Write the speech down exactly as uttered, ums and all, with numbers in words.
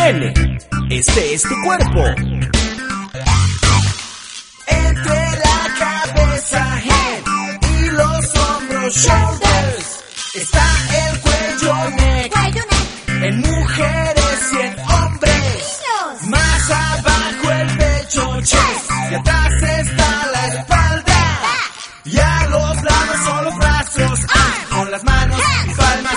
N, este es tu cuerpo. Entre la cabeza, head, y los hombros, shoulders, está el cuello, neck, Cuello, neck. en mujeres y en hombres. Niños. Más abajo el pecho, chest, y atrás está la espalda. Y a los lados son los brazos, ah, con las manos y palmas